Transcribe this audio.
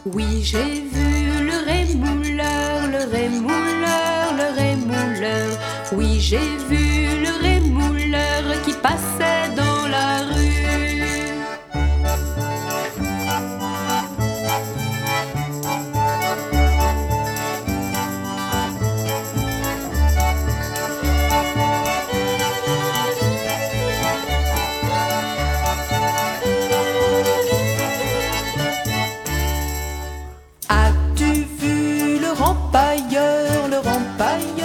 Oui, j'ai vu le rémouleur, le rémouleur, le rémouleur. Oui, j'ai vu le rémouleur qui passait dans la rue. As-tu vu le rempailleur, le rempailleur?